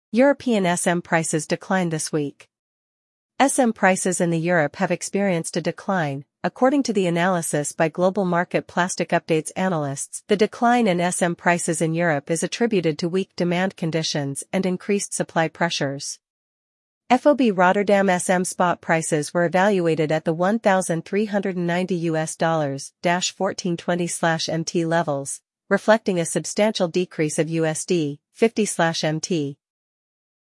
European SM prices declined this week. SM prices in Europe have experienced a decline, according to the analysis by Global Market Plastic Updates analysts. The decline in SM prices in Europe is attributed to weak demand conditions and increased supply pressures. FOB Rotterdam SM spot prices were evaluated at the $1,390-1420/MT levels, reflecting a substantial decrease of USD 50/MT